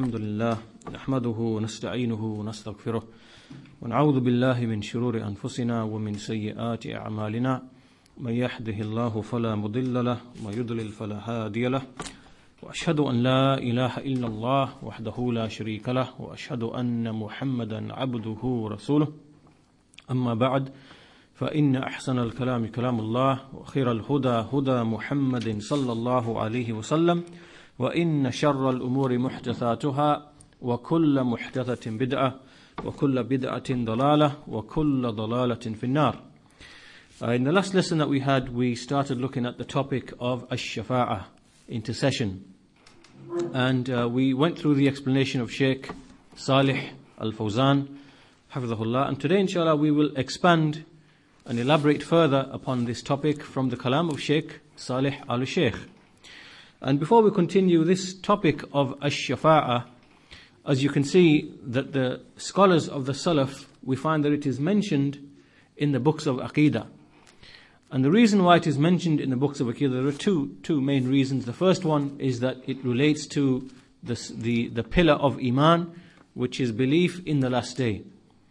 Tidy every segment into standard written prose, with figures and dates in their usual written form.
الحمد لله نحمده ونستعينه ونستغفره ونعوذ بالله من شرور أنفسنا ومن سيئات أعمالنا من يهده الله فلا مضل له ومن يضلل فلا هادي له وأشهد أن لا إله إلا الله وحده لا شريك له وأشهد أن محمدا عبده ورسوله أما بعد فإن أحسن الكلام كلام الله وخير الهدى هدى محمد صلى الله عليه وسلم وإن شر الأمور محدثاتها وكل محدثة بدعة وكل بدعة ضلالة وكل ضلالة في النار. In the last lesson that we had, we started looking at the topic of ash-shafa'ah, intercession. And we went through the explanation of Sheikh Salih Al-Fawzan, Hafidhahullah. And today, inshallah, we will expand and elaborate further upon this topic from the kalam of Sheikh Salih Al-Sheikh. And before we continue this topic of ash-shafa'ah, as you can see that the scholars of the Salaf, we find that it is mentioned in the books of Aqidah. And the reason why it is mentioned in the books of Aqidah, there are two main reasons. The first one is that it relates to the pillar of Iman, which is belief in the last day.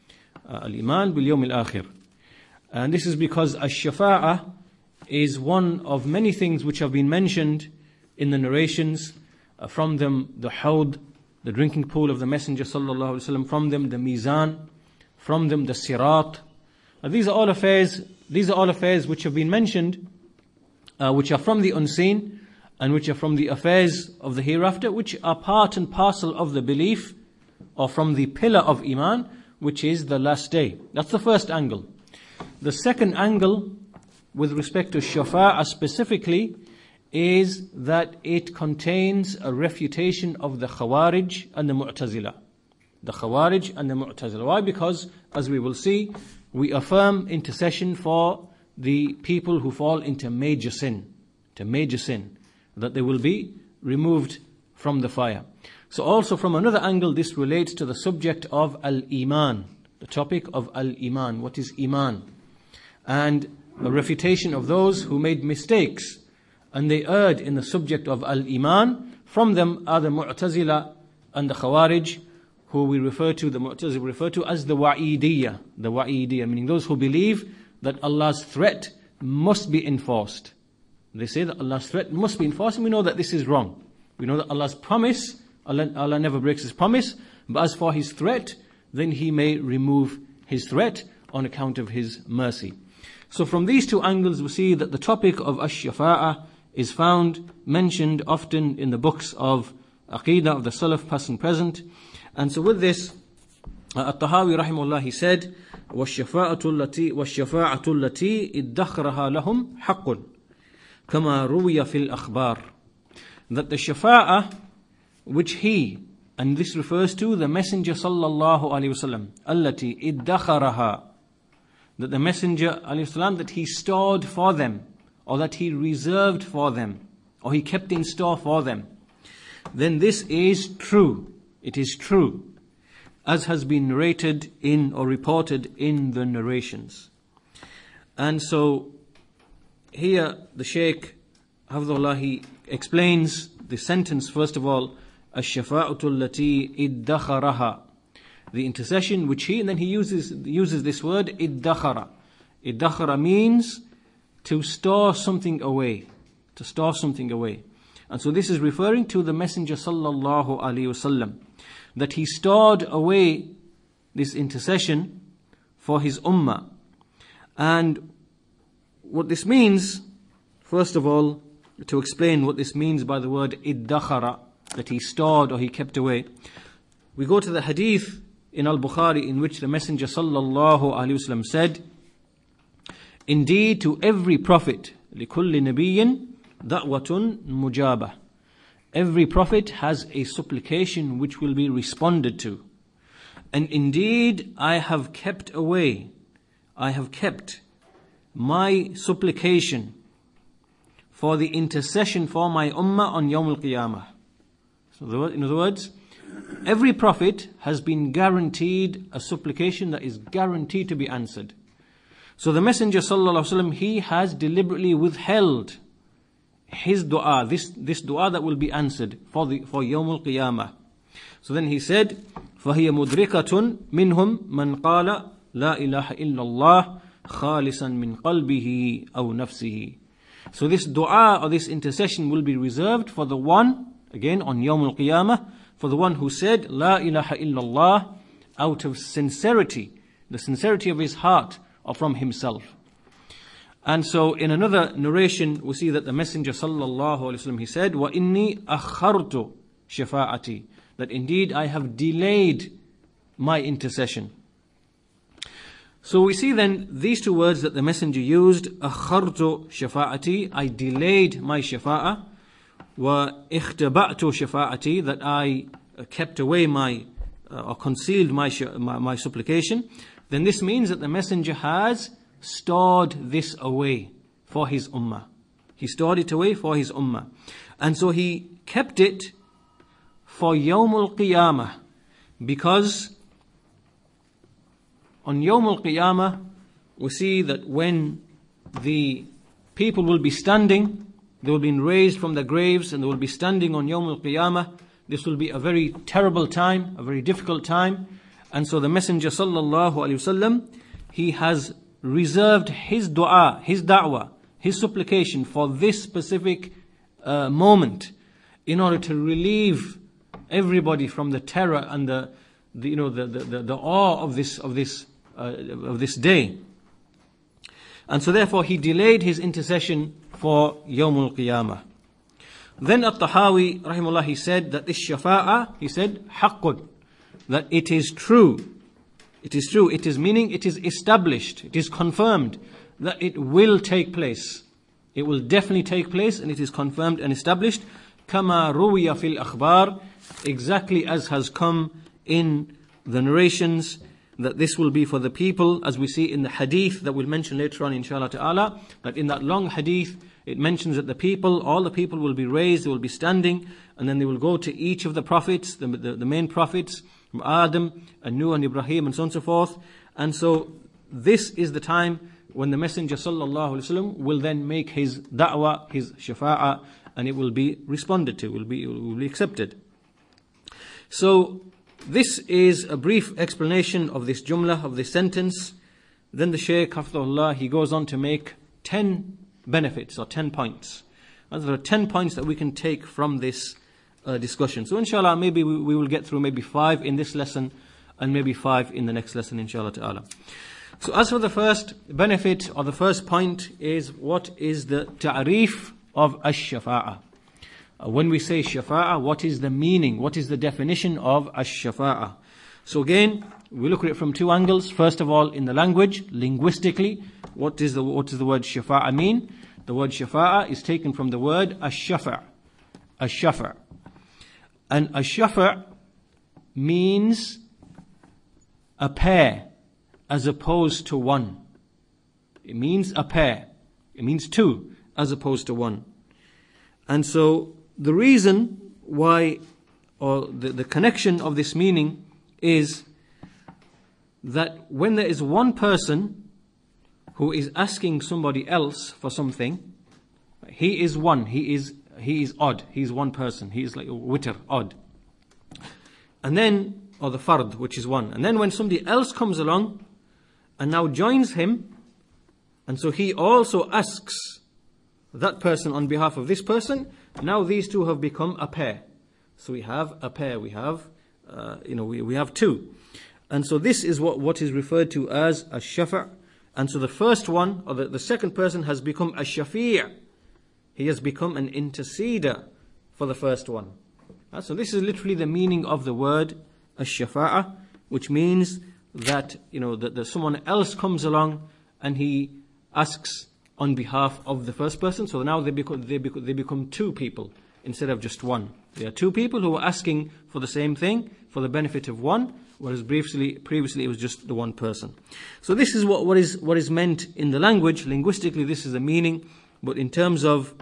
Al-Iman bil-Yawm al-Akhir. And this is because ash-shafa'ah is one of many things which have been mentioned in the narrations. From them the Hawd, the drinking pool of the Messenger sallallahu alaihi wasallam. From them the Mizan. From them the Sirat. These are all affairs which have been mentioned, which are from the unseen and which are from the affairs of the hereafter, which are part and parcel of the belief or from the pillar of Iman, which is the last day. That's the first angle. The second angle with respect to shafa'ah specifically is that it contains a refutation of the Khawarij and the Mu'tazila. The Khawarij and the Mu'tazila. Why? Because, as we will see, we affirm intercession for the people who fall into major sin, that they will be removed from the fire. So also from another angle, this relates to the subject of Al-Iman, the topic of Al-Iman. What is Iman? And a refutation of those who made mistakes and they erred in the subject of Al-Iman. From them are the Mu'tazila and the Khawarij, who the Mu'tazila refer to as the Wa'idiyya. The Wa'idiyya, meaning those who believe that Allah's threat must be enforced. They say that Allah's threat must be enforced, and we know that this is wrong. We know that Allah's promise, Allah never breaks His promise, but as for His threat, then He may remove His threat on account of His mercy. So from these two angles we see that the topic of ash-shafa'ah is found, mentioned often in the books of Aqidah of the Salaf, past and present. And so with this, At-Tahawi rahimahullah, he said, وَالشَّفَاعَةُ الَّتِي إِدَّخْرَهَا لَهُمْ حَقٌّ كَمَا رُوِيَ فِي الْأَخْبَارِ. That the shafa'ah which he, and this refers to the Messenger sallallahu alayhi wasallam, الَّتِي إِدَّخَرَهَا, that the Messenger alayhi salam, that he stored for them, or that he reserved for them, or he kept in store for them, then this is true. It is true, as has been narrated in or reported in the narrations. And so here the Shaykh Hafidhullah, he explains the sentence first of all, ash-shafa'atu allati iddakharaha, the intercession which he, and then he uses this word iddakhara. Iddakhara means to store something away, to store something away. And so this is referring to the Messenger sallallahu alaihi wasallam, that he stored away this intercession for his ummah. And what this means, first of all, to explain what this means by the word iddakhara, that he stored or he kept away, we go to the hadith in Al-Bukhari in which the Messenger sallallahu alaihi wasallam said, indeed to every prophet, لِكُلِّ نَبِيٍّ دَعْوَةٌ مُجَابَةٌ, every prophet has a supplication which will be responded to. And indeed, I have kept my supplication for the intercession for my ummah on Yawm al-Qiyamah. So in other words, every prophet has been guaranteed a supplication that is guaranteed to be answered. So the Messenger sallallahu alaihi wasallam, he has deliberately withheld his dua, this dua that will be answered for Yawm al-Qiyamah. So then he said, فَهِيَ مُدْرِكَةٌ مِّنْهُمْ مَنْ قَالَ لَا إِلَهَ إِلَّا اللَّهِ خَالِصًا مِّنْ قَلْبِهِ أَوْ نَفْسِهِ. So this dua or this intercession will be reserved for the one, again on Yawm al-Qiyamah, for the one who said, La ilaha illallah, out of sincerity, the sincerity of his heart or from himself. And so in another narration, we see that the Messenger sallallahu alaihi wasallam, he said, وَإِنِّي أَخَّرْتُ شَفَاعَتِي, that indeed I have delayed my intercession. So we see then these two words that the Messenger used, أَخَّرْتُ شَفَاعَتِي, I delayed my shafa'ah, وَإِخْتَبَأْتُ شَفَاعَتِي, that I kept away my, or concealed my supplication. Then this means that the Messenger has stored this away for his ummah. He stored it away for his ummah. And so he kept it for Yawm al-Qiyamah, because on Yawm al-Qiyamah we see that when the people will be standing, they will be raised from their graves and they will be standing on Yawm al-Qiyamah. This will be a very terrible time, a very difficult time. And so the Messenger sallallahu alaihi wasallam, he has reserved his dua, his da'wah, his supplication for this specific moment, in order to relieve everybody from the terror and the awe of this day. And so therefore he delayed his intercession for Yawm al-Qiyamah. Then At-Tahawi rahimahullah, he said that this shafa'ah, he said haqqun, that it is true. It is true. It is meaning it is established. It is confirmed that it will take place. It will definitely take place, and it is confirmed and established. Kama ruwiya fil akhbar, exactly as has come in the narrations, that this will be for the people, as we see in the hadith that we'll mention later on inshallah ta'ala, that in that long hadith it mentions that the people, all the people will be raised, they will be standing, and then they will go to each of the prophets, the main prophets, Adam and Nuh and Ibrahim and so on and so forth. And so this is the time when the Messenger sallallahu alaihi wasallam will then make his da'wah, his shafa'ah, and it will be responded to, will be accepted. So this is a brief explanation of this jumlah, of this sentence. Then the Shaykh hafidhahullah, he goes on to make 10 benefits or 10 points. And there are 10 points that we can take from this discussion. So inshallah, maybe we will get through maybe 5 in this lesson and maybe 5 in the next lesson inshallah ta'ala. So as for the first benefit or the first point is, what is the ta'rif of ash-shafa'ah? When we say shafa'ah, what is the meaning? What is the definition of ash-shafa'ah? So again, we look at it from 2 angles. First of all, in the language, linguistically, what does the word shafa'ah mean? The word shafa'ah is taken from the word ash-shafa'. Ash-shafa'. And ash-shafa' means a pair as opposed to one. It means a pair. It means 2 as opposed to 1. And so the reason why, or the connection of this meaning is that when there is one person who is asking somebody else for something, he is one, he is odd, he is one person, he is like witr, odd. And then, or the fard, which is 1. And then when somebody else comes along and now joins him, and so he also asks that person on behalf of this person, now these two have become a pair. So we have a pair, we have, we have 2. And so this is what is referred to as a shafa'. And so the first one, or the second person, has become a shafi'. He has become an interceder for the first one. So this is literally the meaning of the word ash-shafa'ah, which means that, that someone else comes along and he asks on behalf of the first person. So now they become 2 people instead of just 1. There are 2 people who are asking for the same thing for the benefit of 1, whereas previously it was just the 1 person. So this is what is meant in the language. Linguistically, this is the meaning, but in terms of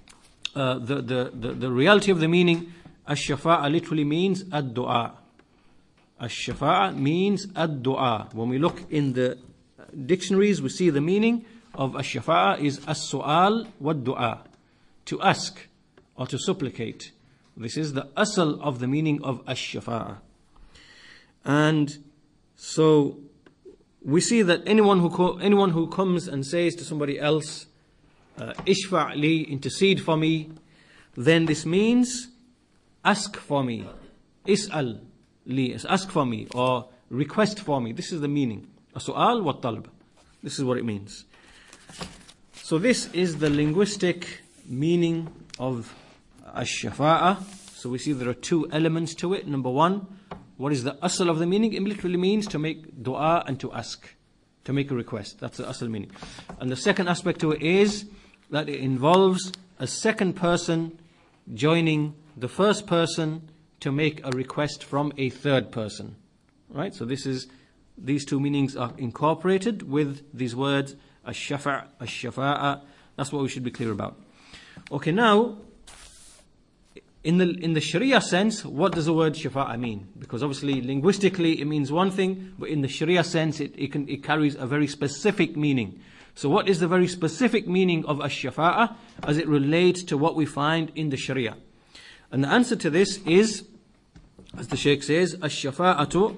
the reality of the meaning, ash-shafa'a literally means ad-du'a. Ash-shafa'a means ad-du'a. When we look in the dictionaries, we see the meaning of ash-shafa'a is as-su'al wa-du'a, to ask or to supplicate. This is the asl of the meaning of ash-shafa'ah. And so we see that anyone who comes and says to somebody else, ishfa' li, intercede for me, then this means ask for me. Is'al li, ask for me, or request for me. This is the meaning. As-su'al wa talb. This is what it means. So this is the linguistic meaning of ash-shafa'ah. So we see there are two elements to it. Number one, what is the asl of the meaning? It literally means to make dua and to ask, to make a request. That's the asl meaning. And the second aspect to it is that it involves a second person joining the first person to make a request from a third person. Right? So these two meanings are incorporated with these words, ash-shafa', ash-shafa'a. That's what we should be clear about. Okay, now, in the Sharia sense, what does the word shafa'a mean? Because obviously, linguistically, it means one thing, but in the Sharia sense, it carries a very specific meaning. So what is the very specific meaning of ash-shafa'a as it relates to what we find in the Sharia? And the answer to this is, as the Shaykh says, ash-shafa'atu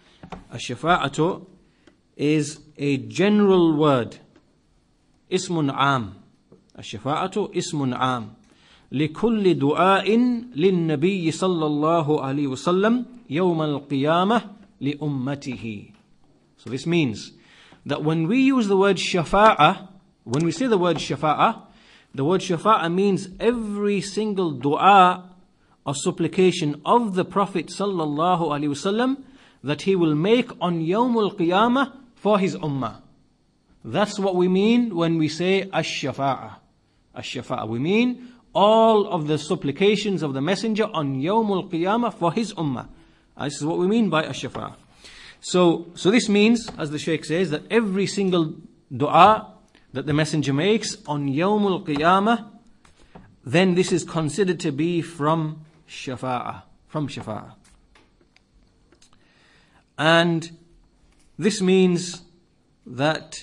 is a general word. Ismun am. Ash-shafa'atu ismun am. لكل دعاء للنبي صلى الله عليه وسلم يوم القيامة لأمته. So this means that when we use the word shafa'a, when we say the word shafa'a means every single dua or supplication of the Prophet sallallahu alaihi wasallam that he will make on Yawmul Qiyamah for his ummah. That's what we mean when we say ash-shafa'a. Ash-shafa'a. We mean all of the supplications of the Messenger on Yawmul Qiyamah for his ummah. This is what we mean by ash-shafa'a. So this means, as the Shaykh says, that every single dua that the Messenger makes on Yawmul Qiyamah, then this is considered to be from shafa'a. And this means that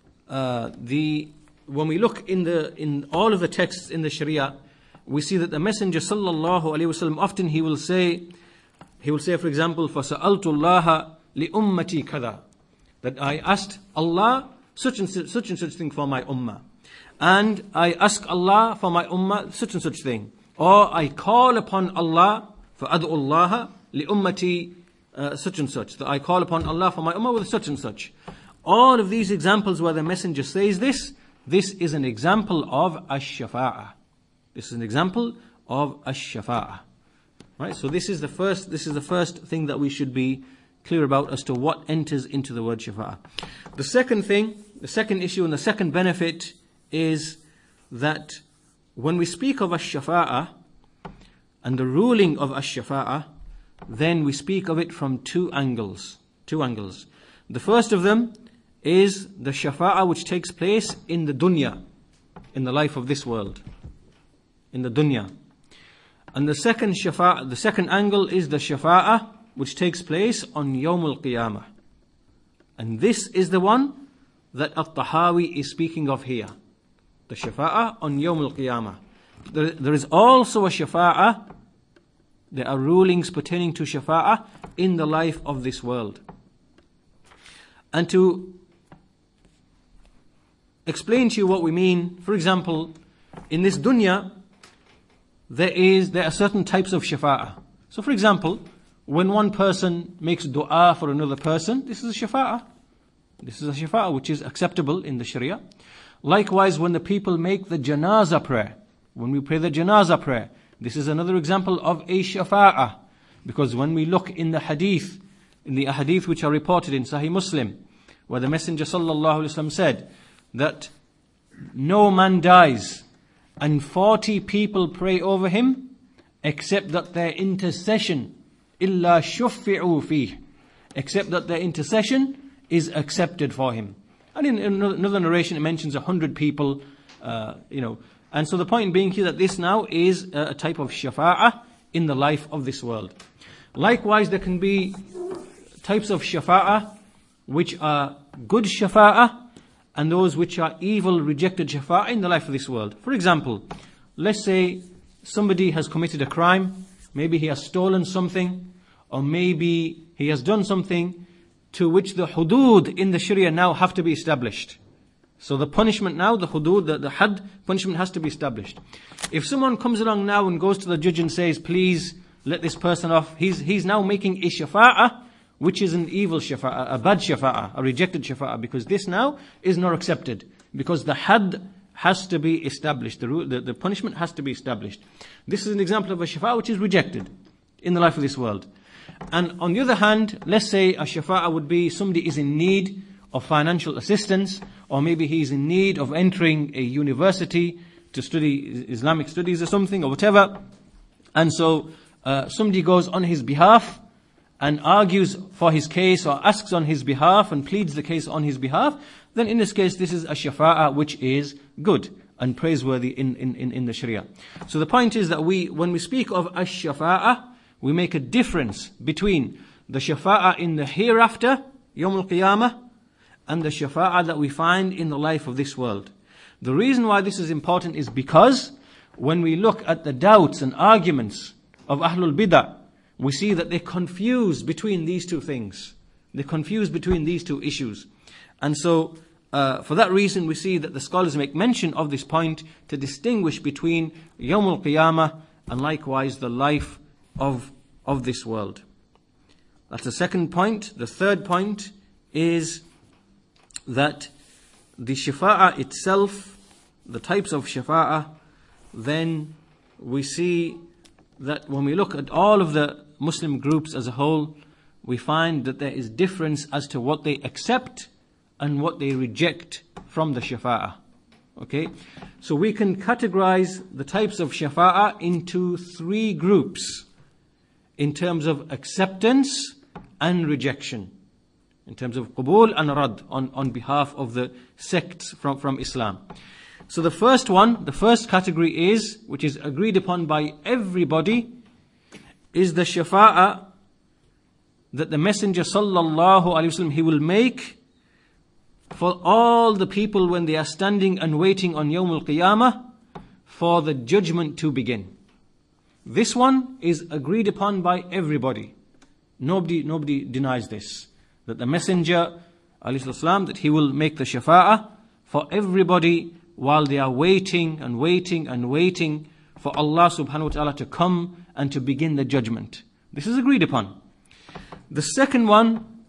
when we look in all of the texts in the Sharia, we see that the Messenger sallallahu alaihi wasallam often he will say, for example, فَسَأَلْتُ اللَّهَ لِأُمَّتِي كَذَا, that I asked Allah such and such thing for my ummah, and I ask Allah for my ummah such and such thing, or I call upon Allah فَأَدْعُ اللَّهَ لِأُمَّتِي such and such, that I call upon Allah for my ummah with such and such. All of these examples where the Messenger says this is an example of ash-shafa'ah. This is an example of ash-shafa'ah. Right? So this is the first thing that we should be clear about as to what enters into the word shafa'ah. The second issue and the second benefit is that when we speak of ash-shafa'ah and the ruling of ash-shafa'ah, then we speak of it from two angles. The first of them is the shafa'ah which takes place in the dunya, in the life of this world, in the dunya. And the second angle is the shafa'ah which takes place on Yawmul Qiyamah. And this is the one that At-Tahawi is speaking of here. The shafa'ah on Yawmul Qiyamah. There is also a shafa'ah, there are rulings pertaining to shafa'ah in the life of this world. And to explain to you what we mean, for example, in this dunya, there are certain types of shafa'ah. So for example, when one person makes dua for another person, this is a shafa'ah. This is a shafa'ah which is acceptable in the Sharia. Likewise, when the people make the janazah prayer, when we pray the janazah prayer, this is another example of a shafa'ah. Because when we look in the hadith which are reported in Sahih Muslim, where the Messenger sallallahu alaihi wasallam said that no man dies and 40 people pray over him, except that their intercession illa shuffi'u fih, except that their intercession is accepted for him. And in another narration it mentions 100 people, And so the point being here that this now is a type of shafa'ah in the life of this world. Likewise, there can be types of shafa'ah which are good shafa'ah and those which are evil, rejected shafa'ah in the life of this world. For example, let's say somebody has committed a crime, maybe he has stolen something, or maybe he has done something to which the hudud in the Sharia now have to be established. So the punishment now, the hudud, the had punishment has to be established. If someone comes along now and goes to the judge and says, please let this person off, he's now making a shafa'ah, which is an evil shafa'ah, a bad shafa'ah, a rejected shafa'ah, because this now is not accepted. Because the had has to be established, the punishment has to be established. This is an example of a shafa'ah which is rejected in the life of this world. And on the other hand, let's say a shafa'ah would be somebody is in need of financial assistance, or maybe he's in need of entering a university to study Islamic studies or something, or whatever. And so somebody goes on his behalf and argues for his case, or asks on his behalf and pleads the case on his behalf, then in this case this is a shafa'ah which is good and praiseworthy in the Sharia. So the point is that when we speak of ash-shafa'ah, we make a difference between the shafa'ah in the hereafter, Yawm al-Qiyamah, and the shafa'ah that we find in the life of this world. The reason why this is important is because when we look at the doubts and arguments of Ahlul Bid'ah, we see that they confuse between these two things. They confuse between these two issues. And so, for that reason, we see that the scholars make mention of this point to distinguish between Yawm al-Qiyamah and likewise the life of this world. That's the second point. The third point is that the shafa'ah itself, the types of shafa'ah, then we see that when we look at all of the Muslim groups as a whole, we find that there is difference as to what they accept and what they reject from the shafa'ah. Okay? So we can categorize the types of shafa'ah into three groups in terms of acceptance and rejection. In terms of qubul and rad on behalf of the sects from Islam. So the first one, the first category is, which is agreed upon by everybody, is the shafa'ah that the Messenger sallallahu alaihi wasallam, he will make for all the people when they are standing and waiting on Yawm al-Qiyamah for the judgment to begin. This one is agreed upon by everybody. Nobody denies this. That the Messenger alayhi salam, that he will make the shafa'ah for everybody while they are waiting and waiting and waiting for Allah subhanahu wa ta'ala to come and to begin the judgment. This is agreed upon. The second one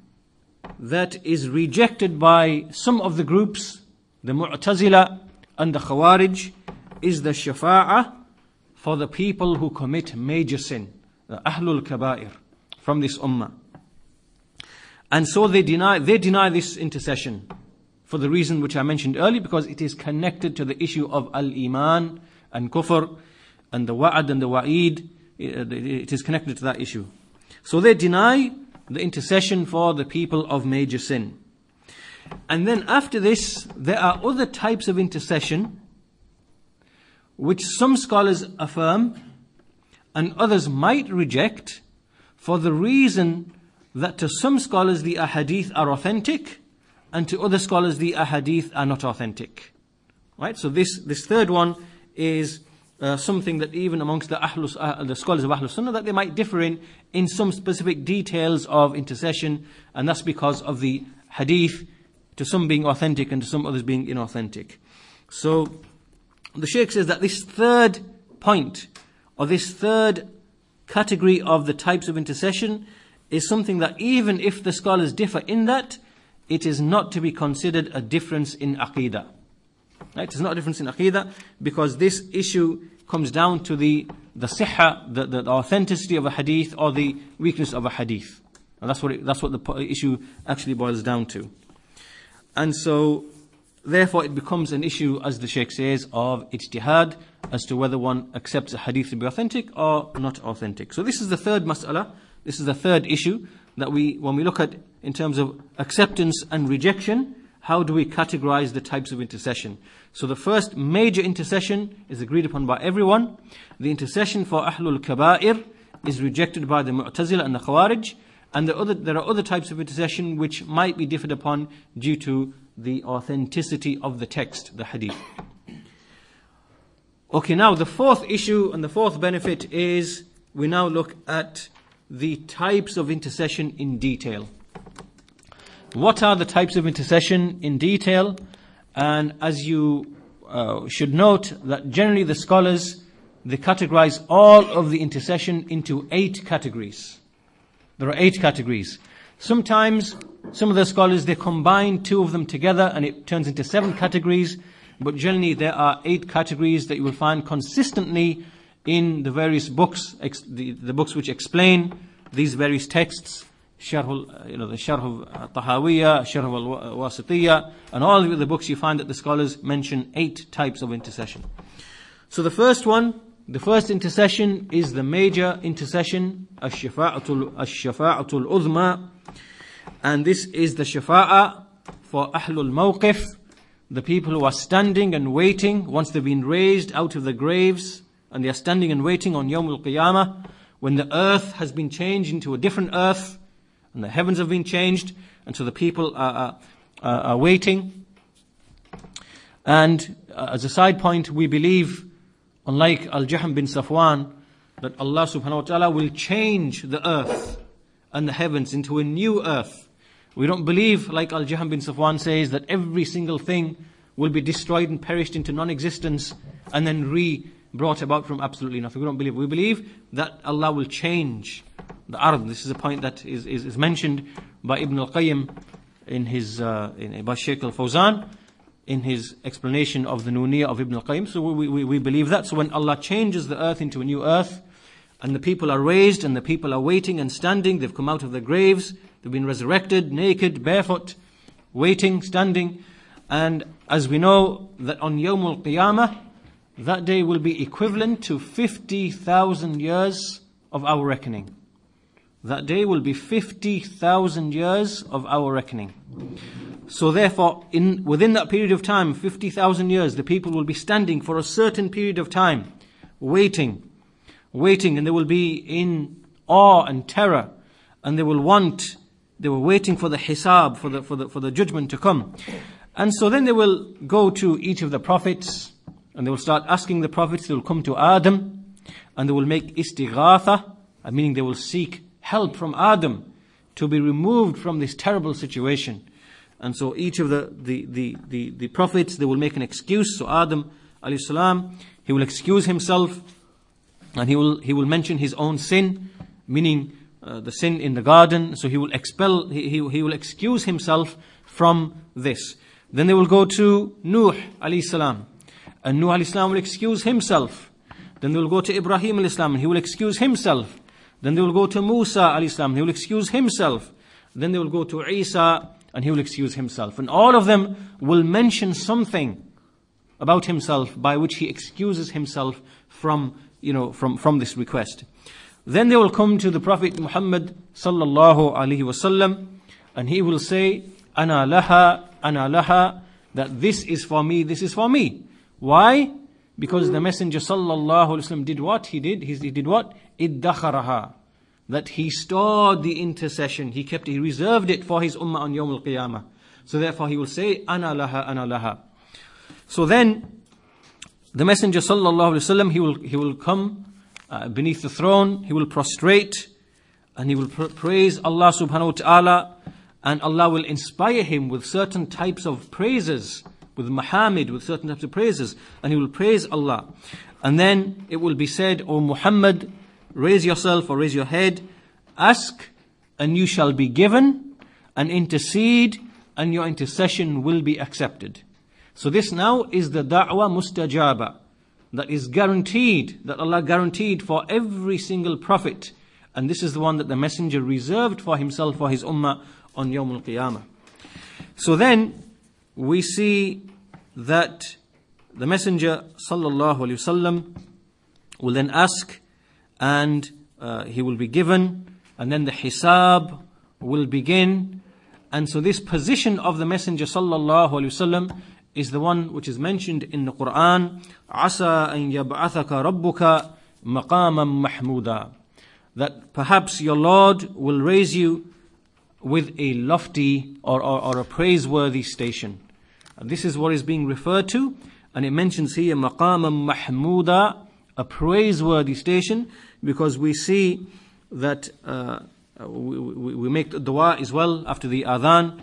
that is rejected by some of the groups, the Mu'tazila and the Khawarij, is the shafa'ah for the people who commit major sin, the Ahlul Kaba'ir, from this ummah. And so they deny this intercession for the reason which I mentioned earlier, because it is connected to the issue of al-iman and kufr and the wa'ad and the wa'id. It is connected to that issue. So they deny the intercession for the people of major sin. And then after this, there are other types of intercession which some scholars affirm and others might reject, for the reason that to some scholars the ahadith are authentic and to other scholars the ahadith are not authentic. Right? So this third one is something that even amongst the scholars of Ahlus Sunnah, that they might differ in some specific details of intercession, and that's because of the hadith, to some being authentic and to some others being inauthentic. So the Shaykh says that this third point, or this third category of the types of intercession, is something that even if the scholars differ in that, it is not to be considered a difference in aqidah. Right? It is not a difference in aqidah, because this issue comes down to the sihha, the authenticity of a hadith, or the weakness of a hadith. And that's what the issue actually boils down to. And so, therefore, it becomes an issue, as the Shaykh says, of ijtihad, as to whether one accepts a hadith to be authentic or not authentic. So this is the third mas'ala, this is the third issue, that when we look at in terms of acceptance and rejection, how do we categorize the types of intercession? So the first major intercession is agreed upon by everyone. The intercession for Ahlul Kaba'ir is rejected by the Mu'tazila and the Khawarij. And there are other types of intercession which might be differed upon due to the authenticity of the text, the hadith. Okay, now the fourth issue and the fourth benefit is we now look at the types of intercession in detail. What are the types of intercession in detail? And as you should note that generally the scholars, they categorize all of the intercession into 8 categories. There are 8 categories. Sometimes some of the scholars, they combine 2 of them together and it turns into 7 categories. But generally there are 8 categories that you will find consistently in the various books, the books which explain these various texts, the Sharh of Tahawiyya, Sharh al-Wasitiyya, and all the books you find that the scholars mention 8 types of intercession. So the first intercession is the major intercession, Ash-Shafa'atul Uzma, and this is the Shafa'a for Ahlul Mawqif, the people who are standing and waiting once they've been raised out of the graves, and they are standing and waiting on Yawm al-Qiyamah, when the earth has been changed into a different earth, and the heavens have been changed, and so the people are waiting. And as a side point, we believe, unlike Al-Jahm bin Safwan, that Allah subhanahu wa ta'ala will change the earth and the heavens into a new earth. We don't believe, like Al-Jahm bin Safwan says, that every single thing will be destroyed and perished into non-existence and then brought about from absolutely nothing. We don't believe. We believe that Allah will change the ard. This is a point that is mentioned by Ibn al-Qayyim by Shaykh al-Fawzan in his explanation of the Nuniyya of Ibn al-Qayyim. So we believe that. So when Allah changes the earth into a new earth, and the people are raised, and the people are waiting and standing, they've come out of their graves, they've been resurrected, naked, barefoot, waiting, standing. And as we know that on Yawm al-Qiyamah, that day will be equivalent to 50,000 years of our reckoning. That day will be 50,000 years of our reckoning. So therefore, within that period of time, 50,000 years, the people will be standing for a certain period of time, waiting, and they will be in awe and terror, and they were waiting for the hisab, for the judgment to come. And so then they will go to each of the prophets, and they will start asking the prophets. They will come to Adam, and they will make istighatha, meaning they will seek help from Adam to be removed from this terrible situation. And so each of the prophets, they will make an excuse. So Adam alayhi salam, he will excuse himself, and he will mention his own sin, meaning the sin in the garden. So he will he will excuse himself from this. Then they will go to Nuh alayhi salam, and Nuh alayhi salam will excuse himself. Then they will go to Ibrahim alayhi salam, and he will excuse himself. Then they will go to Musa alayhi salam, he will excuse himself. Then they will go to Isa, and he will excuse himself. And all of them will mention something about himself by which he excuses himself from this request. Then they will come to the Prophet Muhammad sallallahu alaihi wasallam, and he will say, Ana laha, that this is for me, this is for me. Why? Because the Messenger sallallahu alaihi wasallam did what? He did what? Iddakharaha. That he stored the intercession, he reserved it for his ummah on Yawm al-Qiyamah. So therefore he will say, Ana laha, Ana laha. So then, the Messenger sallallahu alaihi wasallam, he will come beneath the throne, he will prostrate, and he will praise Allah subhanahu wa ta'ala, and Allah will inspire him with certain types of praises, with mahamid, with certain types of praises, and he will praise Allah. And then it will be said, O Muhammad, raise yourself or raise your head, ask and you shall be given, and intercede and your intercession will be accepted. So this now is the da'wah mustajaba, that is guaranteed, that Allah guaranteed for every single prophet. And this is the one that the Messenger reserved for himself, for his ummah on Yawm al-Qiyamah. So then we see that the Messenger sallallahu alaihi wasallam will then ask, and he will be given, and then the hisab will begin. And so this position of the Messenger sallallahu alaihi wasallam is the one which is mentioned in the Quran, Asa an yab'athaka rabbuka maqaman mahmuda, that perhaps your Lord will raise you with a lofty or a praiseworthy station. And this is what is being referred to And it mentions here maqaman mahmuda, a praiseworthy station, because we see that we make the dua as well after the adhan.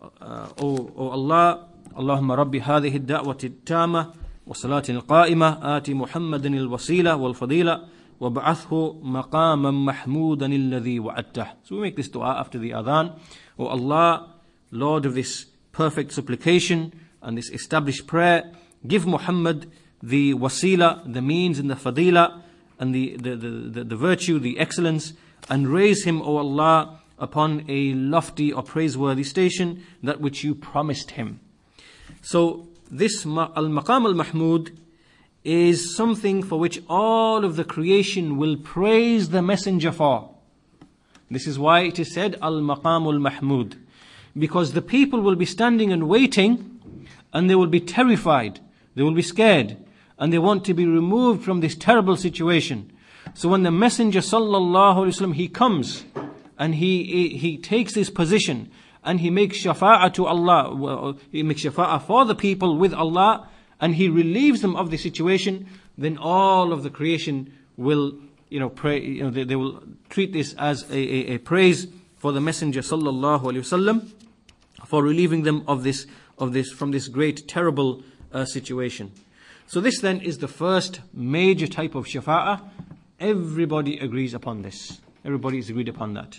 O Allah, Allahumma rabbi hadhihi ad-da'wati at-tamah wa salati al-qa'imah ati Muhammadan al-wasila wal-fadila wa ba'athhu maqaman mahmudan alladhi wa'adtah. So we make this dua after the adhan. O Allah, Lord of this perfect supplication and this established prayer, give Muhammad the wasila, the means and the fadila, and the virtue, the excellence, and raise him, O Allah, upon a lofty or praiseworthy station, that which you promised him. So this al-maqam al-mahmud is something for which all of the creation will praise the messenger for. This is why it is said al-maqam al-mahmud, because the people will be standing and waiting, and they will be terrified, they will be scared, and they want to be removed from this terrible situation. So when the Messenger sallallahu alaihi wasallam, he comes and he takes this position and he makes shafa'ah to Allah, he makes shafa'ah for the people with Allah, and he relieves them of the situation, then all of the creation will, pray. They will treat this as a praise for the Messenger sallallahu alaihi wasallam for relieving them of this from this great terrible situation. So this then is the first major type of shafa'ah. Everybody agrees upon this. Everybody is agreed upon that.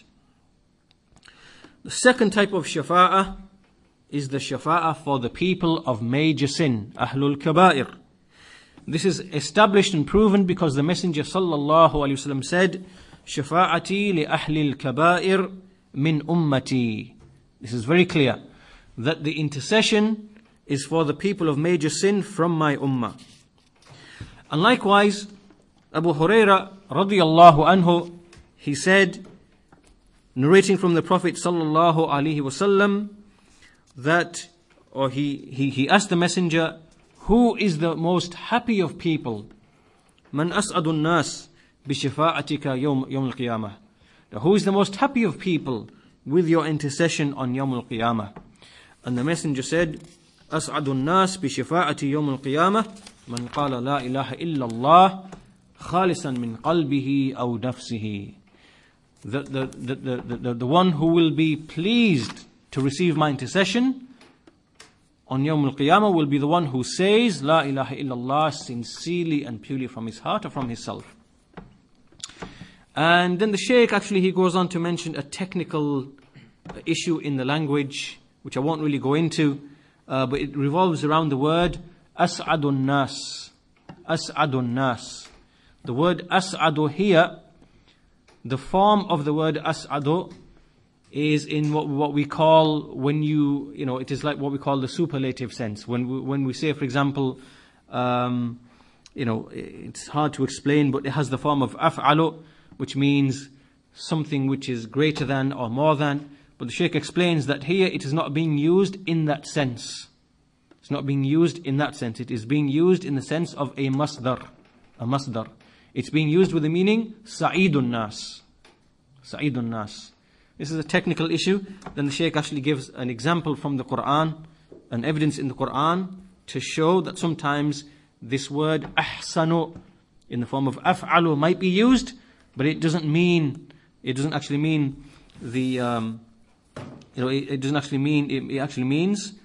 The second type of shafa'ah is the shafa'ah for the people of major sin, Ahlul Kaba'ir. This is established and proven because the Messenger sallallahu alaihi wasallam said, "Shafa'ati li ahlil kaba'ir min ummati." This is very clear that the intercession is for the people of major sin from my ummah. And likewise, Abu Huraira radiyallahu anhu, he said, narrating from the Prophet sallallahu alaihi wasallam, that, or he asked the Messenger, who is the most happy of people? Man as'adun nas bi shafa'atika yawm al-qiyamah. Who is the most happy of people with your intercession on yawm al-qiyamah? And the Messenger said, as'adun nas bi shafa'ati yawm al-qiyamah man qala la ilaha illa Allah khalisan min qalbihi aw nafsihi. The one who will be pleased to receive my intercession on Yawm al-Qiyamah will be the one who says La ilaha illallah sincerely and purely from his heart or from his self. And then the Shaykh actually, he goes on to mention a technical issue in the language, which I won't really go into, but it revolves around the word as'adun nas. As'adun nas. The word as'adu here, the form of the word as'adu is in what we call, it is like what we call the superlative sense. When we say, for example, it's hard to explain, but it has the form of af'alu, which means something which is greater than or more than. But the Shaykh explains that here it is not being used in that sense. It's not being used in that sense. It is being used in the sense of a masdar. A masdar. It's being used with the meaning sa'idun nas. Sa'idun nas. This is a technical issue. Then the Shaykh actually gives an example from the Quran, an evidence in the Quran, to show that sometimes this word ahsanu in the form of af'alu might be used, but it doesn't actually mean the it actually means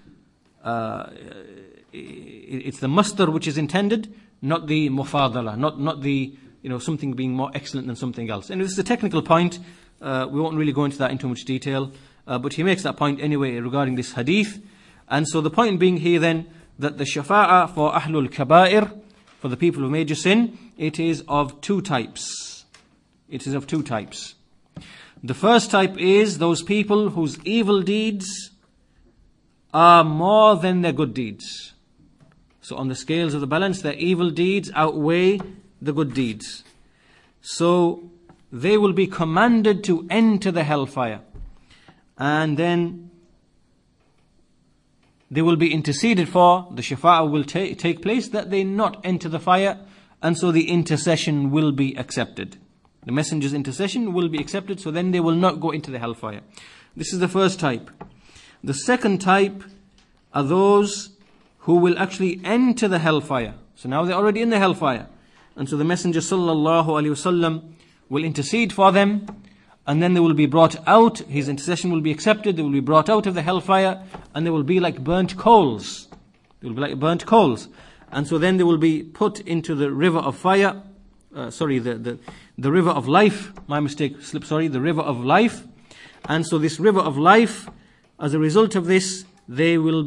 it's the masdar which is intended, not the mufadala, not the something being more excellent than something else. And this is a technical point. We won't really go into that in too much detail, but he makes that point anyway regarding this hadith. And so the point being here then, that the shafa'ah for Ahlul Kaba'ir, for the people of major sin, it is of two types. It is of two types. The first type is those people whose evil deeds are more than their good deeds. So on the scales of the balance, their evil deeds outweigh the good deeds. So they will be commanded to enter the hellfire. And then they will be interceded for. The shafa'ah will take place that they not enter the fire. And so the intercession will be accepted. The messenger's intercession will be accepted, so then they will not go into the hellfire. This is the first type. The second type are those who will actually enter the hellfire. So now they're already in the hellfire. And so the Messenger sallallahu alaihi wasallam will intercede for them, and then they will be brought out. His intercession will be accepted. They will be brought out of the hellfire, and they will be like burnt coals. They will be like burnt coals. And so then they will be put into the river of fire. The river of life. My mistake, the river of life. And so this river of life, as a result of this, they will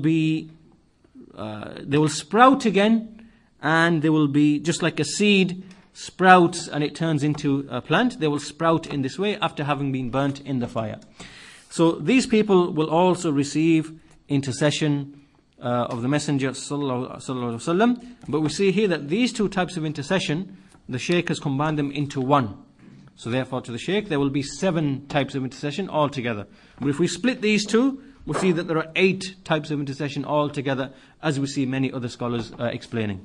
sprout again, and they will be just like a seed sprouts and it turns into a plant. They will sprout in this way after having been burnt in the fire. So these people will also receive intercession of the Messenger sallallahu alaihi wasallam. But we see here that these two types of intercession, the Shaykh has combined them into one. So therefore to the Shaykh there will be 7 types of intercession altogether. But if we split these two, we'll see that there are 8 types of intercession altogether, as we see many other scholars explaining.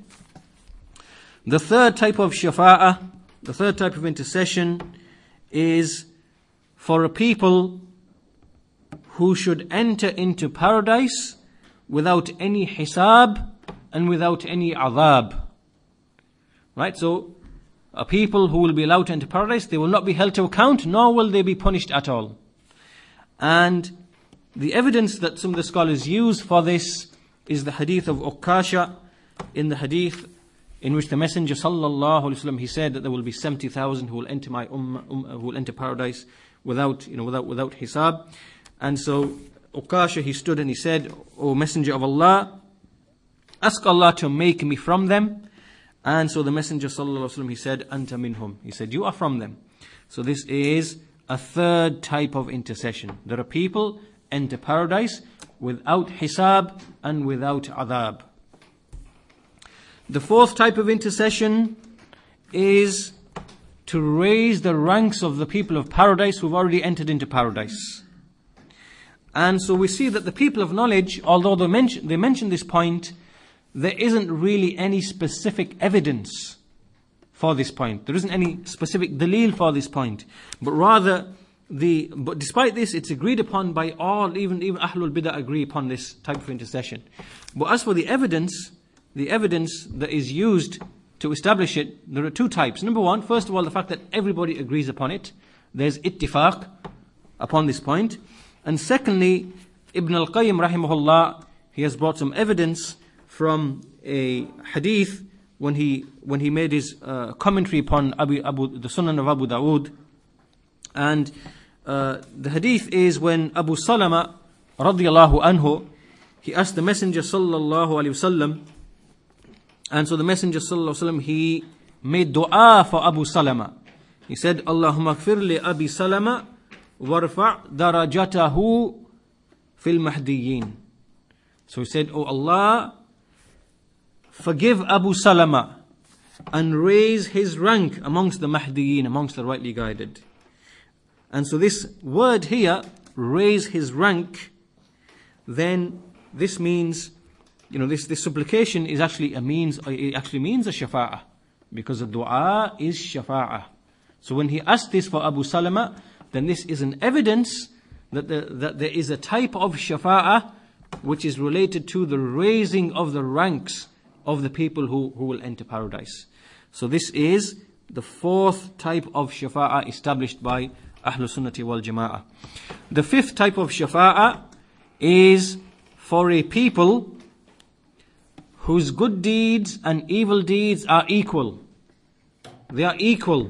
The third type of shafa'ah, the third type of intercession, is for a people who should enter into paradise without any hisab and without any adhab. Right, so a people who will be allowed to enter paradise, they will not be held to account, nor will they be punished at all. And the evidence that some of the scholars use for this is the hadith of Ukasha. In the hadith in which the Messenger sallallahu alaihi wasallam, he said that there will be 70,000 who will enter my who will enter paradise without hisab. And so Ukasha, he stood and he said, "O Messenger of Allah, ask Allah to make me from them." And so the Messenger sallallahu alaihi wasallam, he said, "Anta minhum." He said, "You are from them." So this is a third type of intercession. There are people enter paradise without hisab and without adhab. The fourth type of intercession is to raise the ranks of the people of paradise who've already entered into paradise. And so we see that the people of knowledge, although they mention this point, there isn't really any specific evidence for this point. There isn't any specific dalil for this point. But rather, but despite this, it's agreed upon by all, even Ahlul Bidah agree upon this type of intercession. But as for the evidence that is used to establish it, there are 2 types. Number 1, first of all, the fact that everybody agrees upon it. There's ittifaq upon this point. And secondly, Ibn al-Qayyim rahimahullah, he has brought some evidence from a hadith when he made his commentary upon the Sunan of Abu Dawood. And the hadith is when Abu Salama radiyallahu anhu, he asked the Messenger sallallahu alaihi wasallam, and so the Messenger sallallahu alaihi wasallam, he made dua for Abu Salama. He said, "Allahumma ighfir li Abi Salama warfa' darajatahu fil mahdiyyin." So he said, "Oh Allah, forgive Abu Salama and raise his rank amongst the mahdiyyin, amongst the rightly guided." And so this word here, raise his rank, then this means, this supplication is actually means a shafa'ah, because the dua is shafa'ah. So when he asked this for Abu Salama, then this is an evidence that there is a type of shafa'ah which is related to the raising of the ranks of the people who will enter paradise. So this is the 4th type of shafa'ah established by Ahlus Sunnati wal Jama'ah. The 5th type of shafa'ah is for a people whose good deeds and evil deeds are equal. They are equal.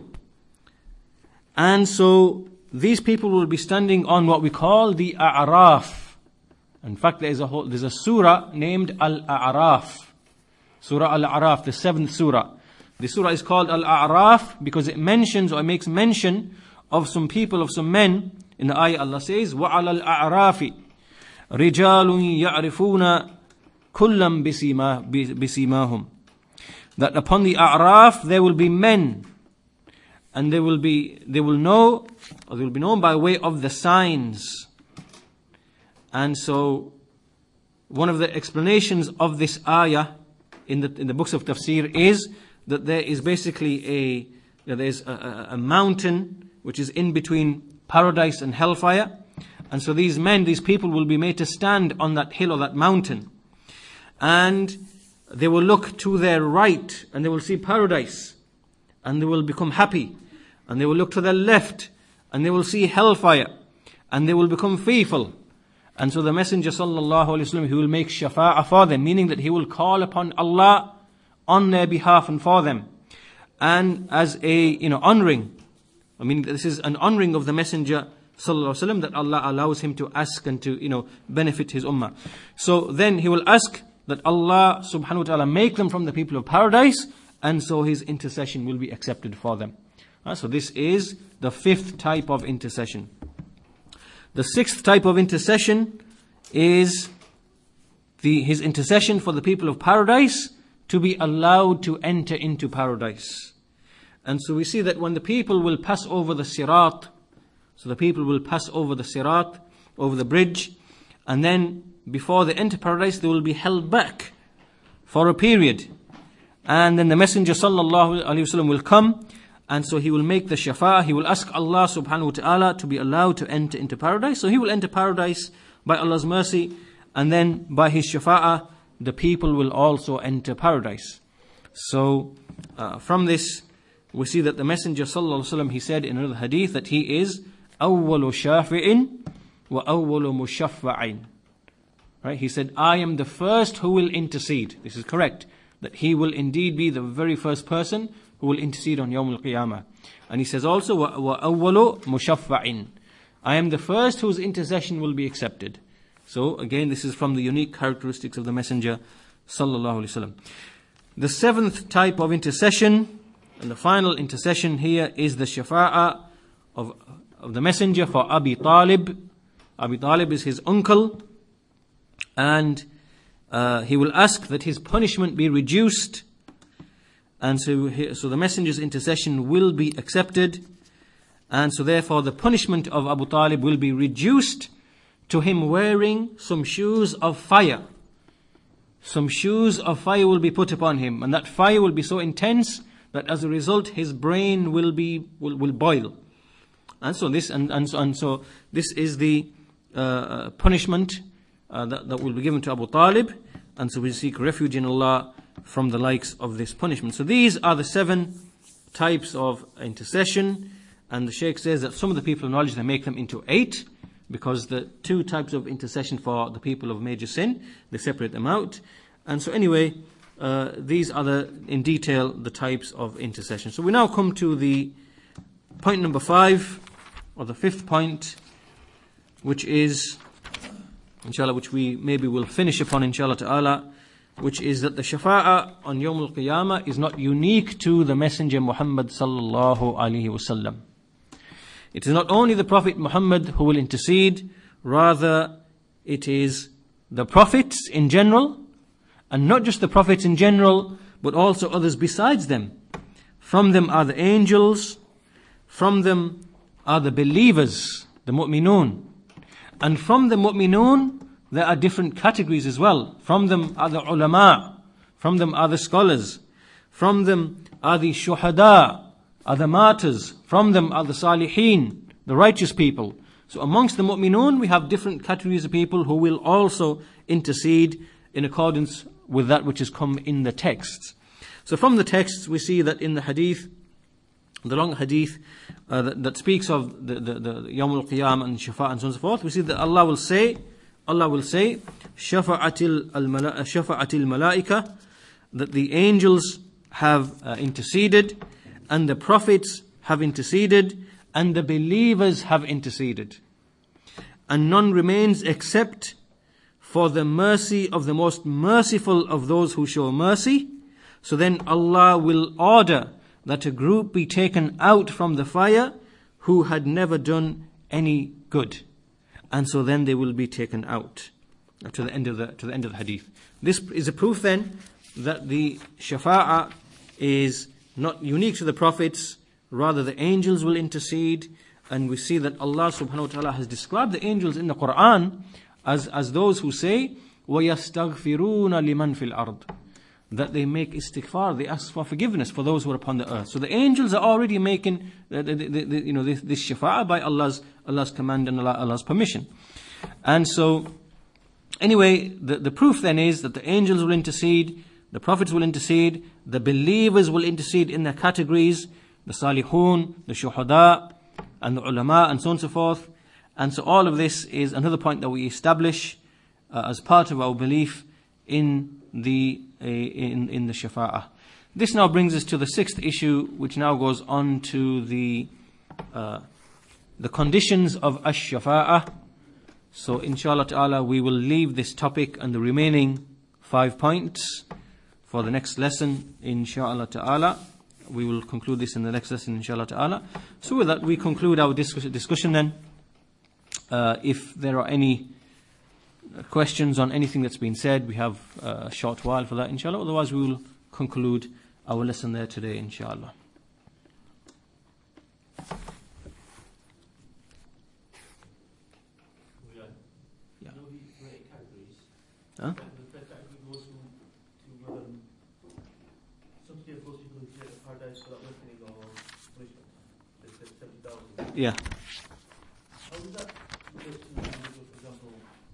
And so these people will be standing on what we call the A'raf. In fact, there's a surah named Al-A'raf. Surah Al-A'raf, the 7th surah. The surah is called Al-A'raf because it mentions, or it makes mention of some people, of some men. In the ayah Allah says, وَعَلَى الْأَعْرَافِ رِجَالٌ يَعْرِفُونَ كُلًّا بِسِيمَاهُمْ. That upon the A'raf there will be men, and they will be known by way of the signs. And so one of the explanations of this ayah in the books of tafsir is that there is basically a mountain which is in between paradise and hellfire. And so these people will be made to stand on that hill or that mountain. and they will look to their right and they will see paradise and they will become happy, and they will look to their left and they will see hellfire and they will become fearful. And so the Messenger sallallahu alaihi wasallam, he will make shafa'ah for them, meaning that he will call upon Allah on their behalf and for them, and as a honoring. I mean, this is an honoring of the Messenger sallallahu alaihi wasallam, that Allah allows him to ask and to benefit his ummah. So then he will ask that Allah subhanahu wa ta'ala make them from the people of paradise, and so his intercession will be accepted for them. So this is the 5th type of intercession. The 6th type of intercession is his intercession for the people of paradise to be allowed to enter into paradise. And so we see that when the people will pass over the sirat, so the people will pass over the sirat, over the bridge, and then before they enter paradise, they will be held back for a period. And then the Messenger sallallahu alaihi wasallam will come, and so he will make the shafa'ah. He will ask Allah subhanahu wa ta'ala to be allowed to enter into paradise. So he will enter paradise by Allah's mercy, and then by his shafa'ah, the people will also enter paradise. So from this, we see that the Messenger sallallahu alaihi wasallam, he said in another hadith that he is awwalu shafi'in wa awwalu mushaffa'in. Right? He said, I am the first who will intercede. This is correct, that he will indeed be the very first person who will intercede on Yawm al-Qiyamah. And he says also, wa awwalu mushaffa'in. I am the first whose intercession will be accepted. So again, this is from the unique characteristics of the Messenger sallallahu alaihi wasallam. The 7th type of intercession, and the final intercession here, is the shafa'ah of the Messenger for Abi Talib. Abi Talib is his uncle, and he will ask that his punishment be reduced, and so the Messenger's intercession will be accepted, and so therefore the punishment of Abu Talib will be reduced to him wearing some shoes of fire. Some shoes of fire will be put upon him, and that fire will be so intense that as a result his brain will boil. And so this is the punishment that will be given to Abu Talib, and so we seek refuge in Allah from the likes of this punishment. So these are the 7 types of intercession, and the Shaykh says that some of the people of knowledge, they make them into 8, because the 2 types of intercession for the people of major sin, they separate them out. And so anyway, these are in detail the types of intercession. So we now come to the point number 5, or the 5th point, which is, inshallah, which we maybe will finish upon inshallah ta'ala, which is that the shafa'ah on Yawm al-Qiyamah is not unique to the Messenger Muhammad sallallahu alaihi wasallam. It is not only the Prophet Muhammad who will intercede, rather it is the prophets in general, and not just the prophets in general, but also others besides them. From them are the angels, from them are the believers, the mu'minun. And from the mu'minun, there are different categories as well. From them are the ulama, from them are the scholars, from them are the shuhada, are the martyrs, from them are the salihin, the righteous people. So amongst the mu'minun, we have different categories of people who will also intercede in accordance with that which has come in the texts. So from the texts, we see that in the hadith, the long hadith that speaks of the Yawm al-Qiyamah and Shafa and so on and so forth, we see that Allah will say, Shafa'atil malaika, that the angels have interceded, and the prophets have interceded, and the believers have interceded. And none remains except for the mercy of the most merciful of those who show mercy. So then Allah will order that a group be taken out from the fire who had never done any good. And so then they will be taken out to the end of the hadith. This is a proof then that the shafa'ah is not unique to the prophets, rather the angels will intercede. And we see that Allah subhanahu wa ta'ala has described the angels in the Quran as those who say, وَيَسْتَغْفِرُونَ لِمَنْ فِي الْأَرْضِ, that they make istighfar, they ask for forgiveness for those who are upon the earth. So the angels are already making this shafa'ah by Allah's command and Allah's permission. And so Anyway, the proof then is that the angels will intercede, the prophets will intercede, the believers will intercede in their categories, the salihun, the shuhada, and the ulama, and so on and so forth. And so all of this is another point that we establish as part of our belief in the shafa'ah. This now brings us to the sixth issue, which now goes on to the conditions of ash-shafa'ah. So inshallah ta'ala we will leave this topic and the remaining 5 points for the next lesson, inshallah ta'ala. We will conclude this in the next lesson, inshallah ta'ala. So with that, we conclude our discussion then. If there are any questions on anything that's been said, we have a short while for that, inshallah. Otherwise, we will conclude our lesson there today, inshallah. Yeah. Huh? Yeah. How does that relate to, for example,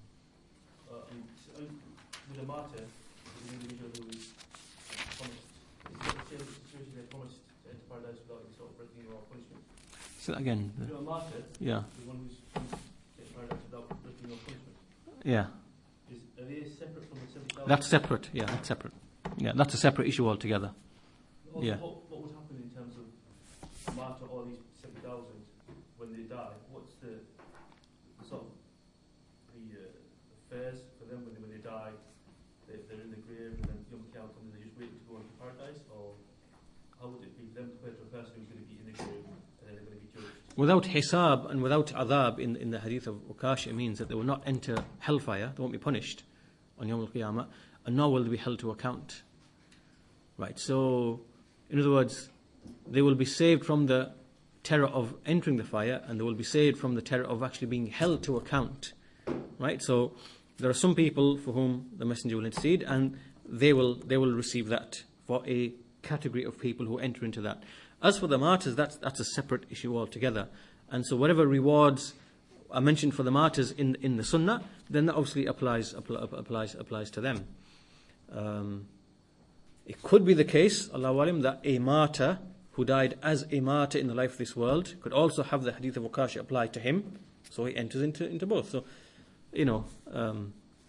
with a martyr, an individual who is punished? Is it the same situation they're promised to enter paradise without any sort of reckoning or punishment? Say that again. A martyr, yeah. The one who's promised to enter paradise without reckoning or punishment. Yeah. Are they separate from the 70,000? That's separate. Yeah, that's separate. Yeah, that's a separate issue altogether. Also, yeah. What would happen in terms of a martyr or these 70,000 when they die? What's the sort of the affairs for them when they die? They're in the grave and then Yom Kippur comes and they're just waiting to go into paradise? Or how would it be for them compared to a person who's going to be in the grave and then they're going to be judged? Without hisab and without adhab in the hadith of Ukasha, it means that they will not enter hellfire, they won't be punished on Yawm al-Qiyamah, and nor will they be held to account. Right, so in other words, they will be saved from the terror of entering the fire, and they will be saved from the terror of actually being held to account. Right, so there are some people for whom the messenger will intercede, and they will receive that for a category of people who enter into that. As for the martyrs, that's a separate issue altogether. And so whatever rewards are mentioned for the martyrs in the Sunnah, then that obviously applies to them. It could be the case, Allahu Alim, that a martyr who died as a martyr in the life of this world could also have the hadith of Ukasha apply to him, so he enters into both. So, I'm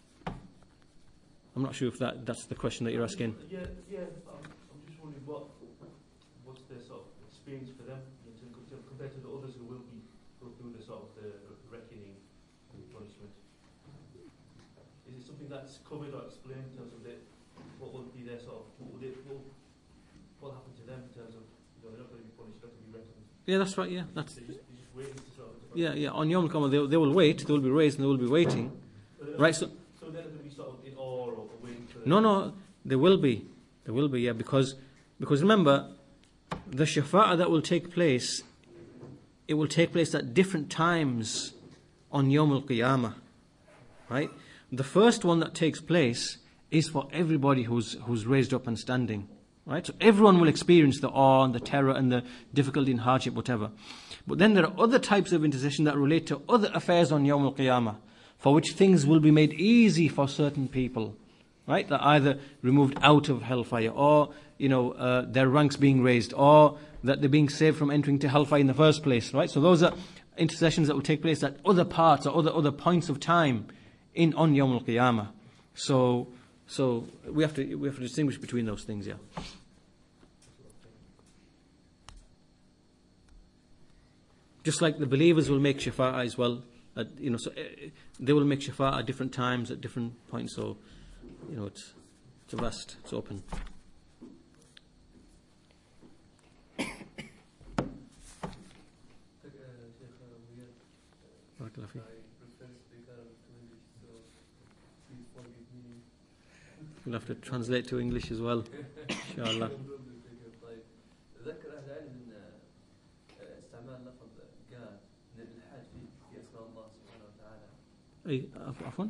not sure if that's the question that you're asking. Yeah. I'm just wondering what's the sort of experience for them compared to the others who will go through the sort of the reckoning and punishment. Is it something that's covered or explained in terms of what will be their sort of what will happen to them in terms of they're not going to be punished, they're going to be reckoned? Yeah, that's right. Yeah, that's. They're just waiting to sort of. Yeah. On Yom Kippur, they will wait. They will be raised and they will be waiting. Right. So they're going to be sort of in awe or waiting for. No. There will be. Yeah, because remember, the shafa'ah that will take place, it will take place at different times on Yawm al-Qiyamah. Right? The first one that takes place is for everybody who's raised up and standing. Right? So everyone will experience the awe and the terror and the difficulty and hardship, whatever. But then there are other types of intercession that relate to other affairs on Yawm al-Qiyamah, for which things will be made easy for certain people. Right? That either removed out of hellfire, or their ranks being raised, or that they're being saved from entering to hellfire in the first place. Right? So those are intercessions that will take place at other parts or other points of time on Yawm al-Qiyamah. So we have to distinguish between those things. Yeah. Just like the believers will make shafa'ah as well, they will make shafa'ah at different times at different points. So. It's vast, it's open. We'll have to translate to English as well, inshallah. عفوا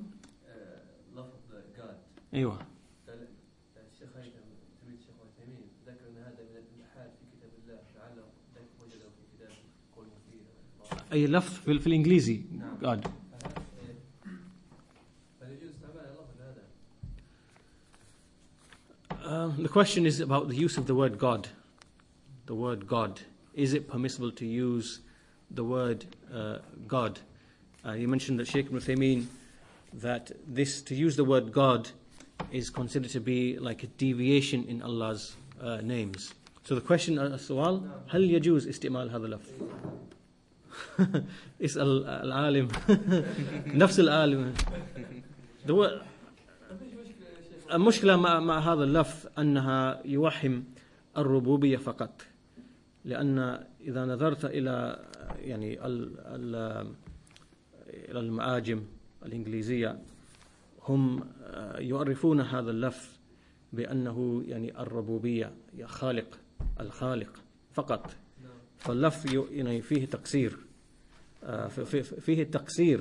ايوه الشيخ تلميذ الشيخ عثيمين ذكر ان هذا من الالحاد في كتاب الله لعله وجده في كتاب قوله فيه اي لفظ في الانجليزي نعم. God فيجوز استعمال The question is about the use of the word God. The word God. Is it permissible to use the word God? You mentioned that Shaykh Ibn Uthaymeen, that to use the word God is considered to be like a deviation in Allah's names. So the question, السؤال هل يجوز استعمال هذا اللفظ؟ اسأل العالم نفس العالم. المشكلة مع هذا اللفظ أنها يوهم الربوبية فقط، لأن إذا نظرت إلى يعني المعاجم الإنجليزية هم يعرفون هذا اللفظ بأنه يعني الربوبية خالق، الخالق فقط. فاللفظ يعني فيه تقصير، فيه التقصير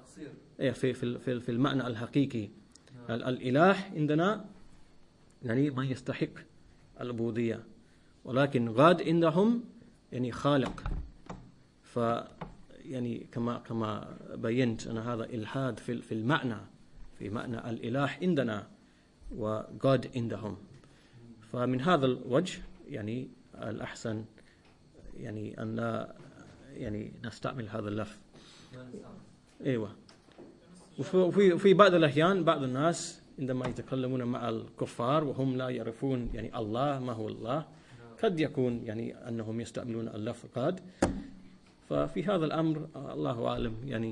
في المعنى الحقيقي. الإله عندنا يعني من يستحق العبودية، ولكن غاد عندهم يعني خالق. ف يعني كما بينت أنا هذا إلحاد في المعنى، في معنى الإله عندنا وغاد عندهم. فمن هذا الوجه يعني الأحسن يعني أن لا يعني نستعمل هذا اللفظ. أيوة. وفي بعض الأحيان بعض الناس عندما يتكلمون مع الكفار وهم لا يعرفون يعني الله ما هو الله، قد يكون يعني أنهم يستعملون اللفظ قاد. ففي هذا الأمر الله أعلم يعني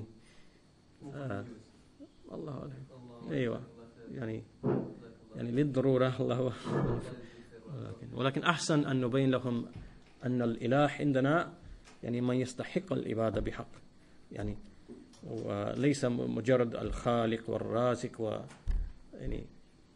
الله أعلم. أيوة يعني للضرورة الله ولكن أحسن أن نبين لهم أن الإله عندنا يعني من يستحق العبادة بحق، يعني وليس مجرد الخالق والرازق يعني.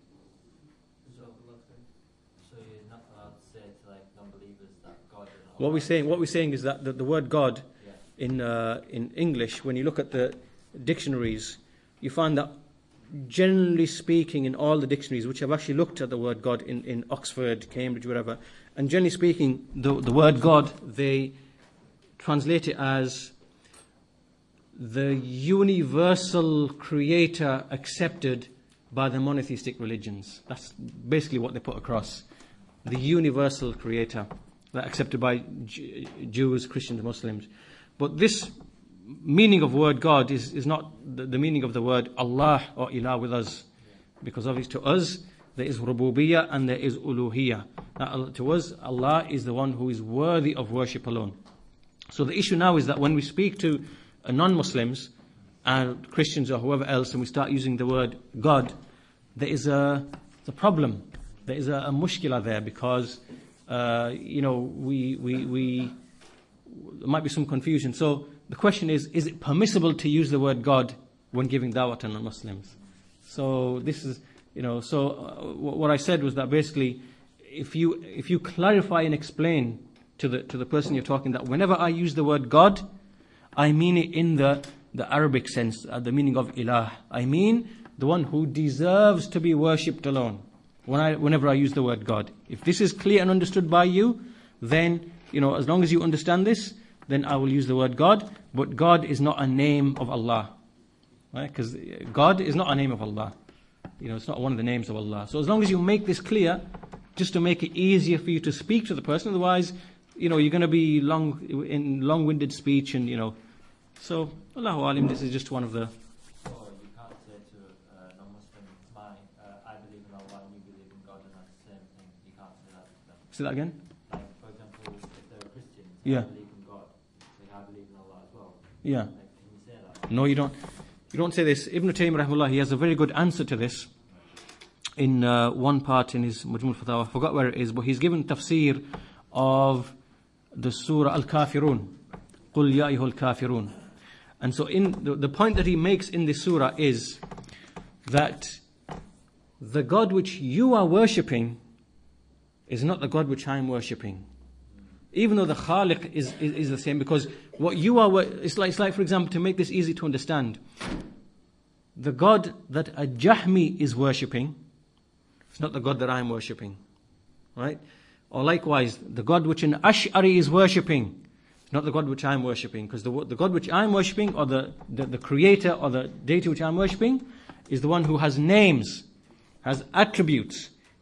What we're saying is that the word God in English, when you look at the dictionaries, you find that generally speaking in all the dictionaries, which have actually looked at the word God in Oxford, Cambridge, wherever, and generally speaking, the word God, they translate it as the universal creator accepted by the monotheistic religions. That's basically what they put across. The universal creator that accepted by Jews, Christians, Muslims. But this meaning of word God is not the meaning of the word Allah or Ilah with us. Because obviously to us, there is rububiyyah and there is uluhiyyah. Now, to us, Allah is the one who is worthy of worship alone. So the issue now is that when we speak to non-Muslims and Christians or whoever else, and we start using the word God, there is a problem. There is a mushkila there, because there might be some confusion. So the question is it permissible to use the word God when giving da'wah to non-Muslims? So this is, what I said was that basically, if you clarify and explain to the person you're talking that whenever I use the word God, I mean it in the Arabic sense, the meaning of ilah. I mean the one who deserves to be worshipped alone. Whenever I use the word God, if this is clear and understood by you, then as long as you understand this, then I will use the word God. But God is not a name of Allah, right? Because God is not a name of Allah. It's not one of the names of Allah. So as long as you make this clear, just to make it easier for you to speak to the person, otherwise, you're going to be long-winded speech, and So Allahu Alim, this is just one of the. You can't say to a non-Muslim, I believe in Allah and you believe in God, and that's the same thing. You can't say that to them. Say that again? Like, for example, if they're a Christian, yeah. I believe in God, I believe in Allah as well. Yeah. Like, can you say that? No, you don't. You don't say this. Ibn Taymiyyah rahimahullah, he has a very good answer to this in one part in his Majmu' al-Fatawa. I forgot where it is, but he's given tafsir of the Surah Al-Kafirun. قُلْ يَا أَيُّهَا الْكَافِرُونَ. And so in the point that he makes in this surah is that the God which you are worshipping is not the God which I am worshipping. Even though the Khaliq is the same, because what you are, it's like for example, to make this easy to understand, the God that a Jahmi is worshipping is not the God that I am worshipping. Right? Or likewise, the God which an Ash'ari is worshipping, not the God which I am worshipping, because the God which I am worshipping, or the creator or the deity which I am worshipping, is the one who has names, has attributes,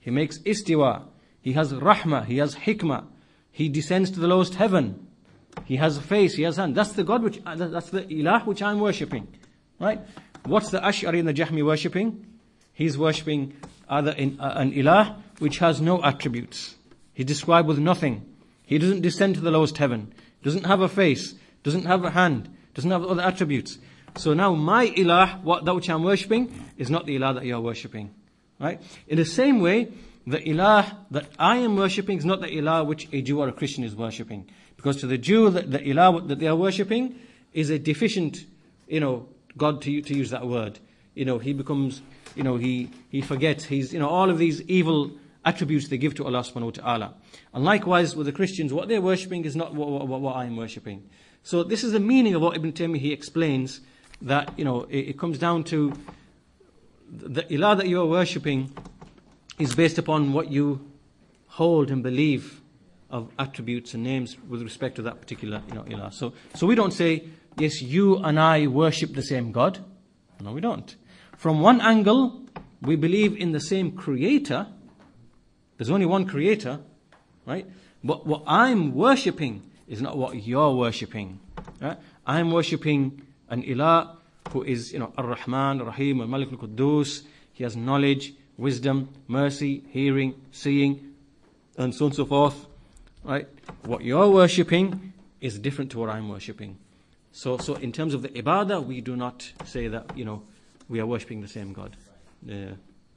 He makes istiwa. He has rahmah. He has hikmah. He descends to the lowest heaven. He has a face. He has hand. That's the God which, that's the ilah which I'm worshipping. Right? What's the Ash'ari and the Jahmi worshipping? He's worshipping either an ilah which has no attributes. He's described with nothing. He doesn't descend to the lowest heaven. Doesn't have a face. Doesn't have a hand. Doesn't have other attributes. So now my ilah, that which I'm worshipping, is not the ilah that you're worshipping. Right? In the same way, the ilah that I am worshipping is not the ilah which a Jew or a Christian is worshipping. Because to the Jew, the ilah that they are worshipping is a deficient, God, to use that word. He becomes, he forgets. He's, all of these evil attributes they give to Allah subhanahu wa ta'ala. And likewise with the Christians, what they're worshipping is not what I am worshipping. So this is the meaning of what Ibn Taymiyyah, he explains that, it comes down to the ilah that you are worshipping is based upon what you hold and believe of attributes and names with respect to that particular, ilah. So we don't say, yes, you and I worship the same God. No, we don't. From one angle, we believe in the same creator. There's only one creator, right? But what I'm worshipping is not what you're worshipping. Right? I'm worshipping an ilah who is, Ar-Rahman, Ar-Rahim, Al-Malik, Al-Quddus. He has knowledge, wisdom, mercy, hearing, seeing, and so on and so forth. Right? What you're worshipping is different to what I'm worshipping. So in terms of the ibadah, we do not say that, we are worshipping the same God. Yeah.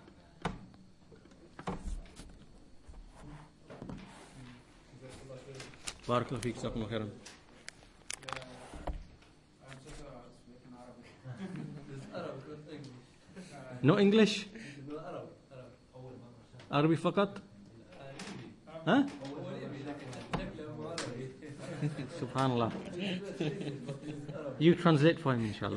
Barakallahu feek, jazakumullah khairan. No English? Arabic فقط? Huh? Subhanallah. You translate for him, inshallah.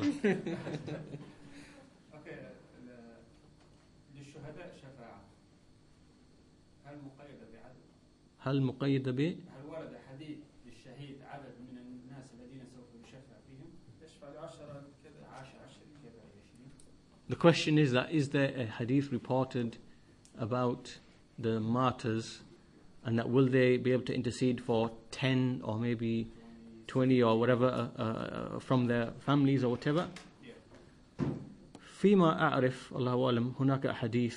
للشهداء شفاعة هل مقيدة بعدد؟ هل مقيدة ب؟ هل ورد حديث للشهيد عدد من الناس الذين سوف يشفع فيهم؟ يشفع ل10 كذا 10 كذا 20. The question is there a hadith reported about the martyrs, and that will they be able to intercede for 10 or maybe 20 or whatever from their families or whatever? فيما أعرف الله أعلم هناك أحاديث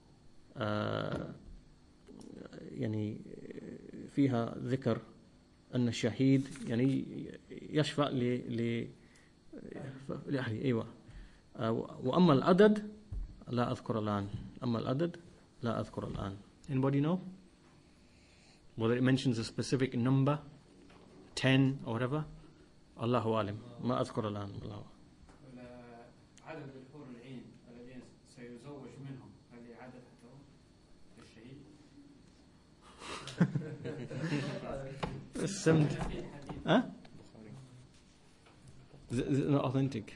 يعني فيها ذكر أن الشهيد يعني يشفع لأهله. أيوة. وأما العدد لا أذكر الآن. أما العدد لا أذكر الآن. Anybody know? Whether it mentions a specific number, 10 or whatever? الله أعلم. ما أذكر الآن. الله. عدد الحور العين الذين سيزوج منهم هل عدد الشهيد؟ Huh? Is it not authentic?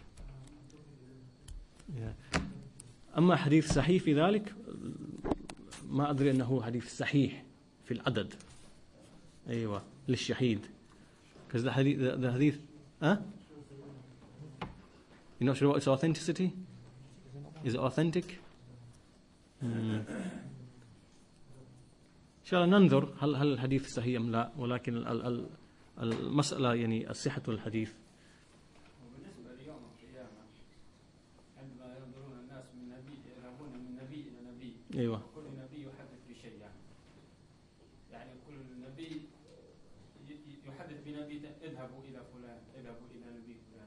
Yeah. أما حديث صحيح في ذلك ما أدري أنه حديث صحيح في العدد. أيوة للشهيد. Because the hadith, huh? You're not sure what its authenticity? Is it authentic? إن شاء الله ننظر هل الحديث صحيح أم لا، ولكن المسألة يعني الصحة الحديث. وبالنسبة ليوم القيامة عندما ينظرون الناس من نبي يذهبون من نبي إلى نبي. أيوة. كل نبي يحدث بشيء يعني كل نبي يحدث بنبي اذهبوا إلى فلان اذهبوا إلى نبي فلان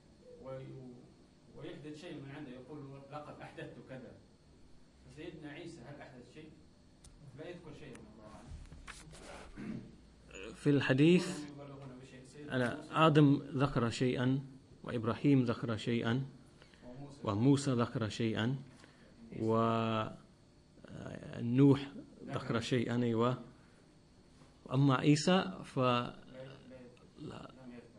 ويحدث شيء من عنده يقول لقد أحدثت كذا. فسيدنا عيسى هل أحدث شيء؟ لا يذكر شيء من الله عنه. في الحديث أنا آدم ذكر شيئا وإبراهيم ذكر شيئا وموسى ذكر شيئا ونوح ذكر شيئا. أيوة. أما عيسى لا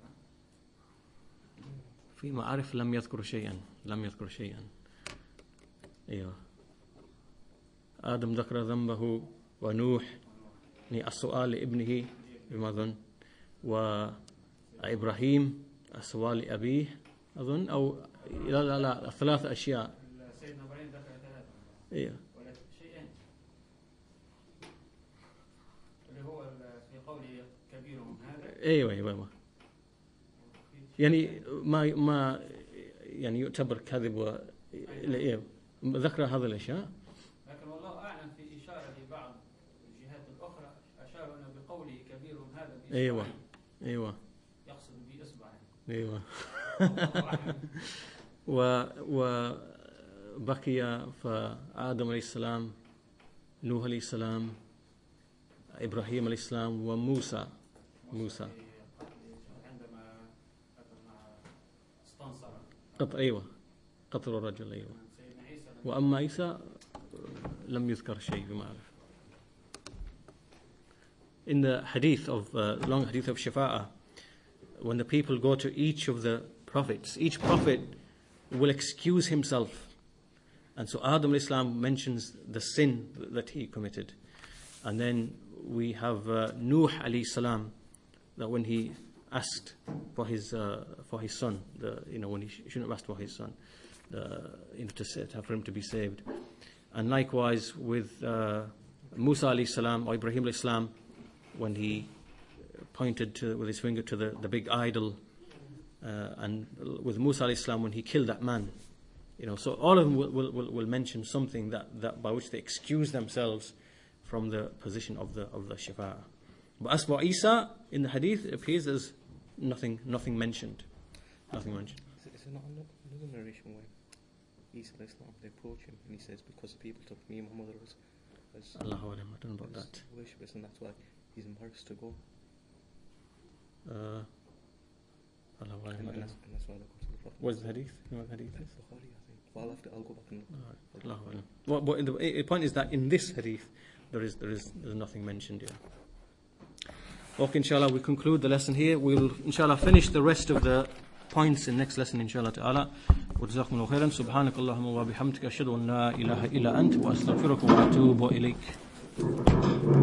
فيما أعرف لم يذكر شيئا. أيوة. آدم ذكر ذنبه ونوح السؤال لابنه بما أظن، وإبراهيم السؤال لأبيه أظن، أو لا 3 أشياء. سيدنا إبراهيم ذكر 3. إيه. ولا شيئين. ايوه يعني ما يعني يعتبر كذب ذكر هذه الاشياء. لكن والله اعلم في اشاره لبعض الجهات الاخرى اشاروا انه بقوله كبير هذا بإصبعين. ايوه يقصد باصبعين. ايوه وبقي فآدم عليه السلام، نوح عليه السلام، إبراهيم عليه السلام، وموسى. عندما استنصر قتل الرجل. سيدنا عيسى. وأما عيسى لم يذكر شيء بما أعرف. In the hadith of long hadith of Shafa'ah, when the people go to each of the prophets, each prophet will excuse himself. And so Adam alayhi salam mentions the sin that he committed. And then we have Nuh alayhi salam, that when he asked for his son, when he shouldn't have asked for his son, for him to be saved. And likewise with Musa alayhi salam or Ibrahim alayhi salam, when he pointed with his finger to the big idol, and with Musa alayhi salam when he killed that man. So all of them will mention something that by which they excuse themselves from the position of the Shafa'ah. But as for Isa, in the hadith, it appears there's nothing mentioned. Nothing mentioned. Is it not another narration where Isa alayhi salam, they approach him and he says, because the people took me and my mother as Allahu Alam, I don't know about that. Worshippers, and that's why he's embarrassed to go. Allahu Alam, And that's why they go to the Prophet. what's the hadith? You know what the hadith is? Bukhari, I think. Well, I'll go back and look. Allahu Alam. But the point is that in this hadith, there's nothing mentioned here. Okay, inshallah, we conclude the lesson here. We'll, inshallah, finish the rest of the points in next lesson, inshallah ta'ala. وجزاكم الله خيرا. سبحانك اللهم وبحمدك أشهد أن لا إله إلا أنت وأستغفرك وأتوب إليك.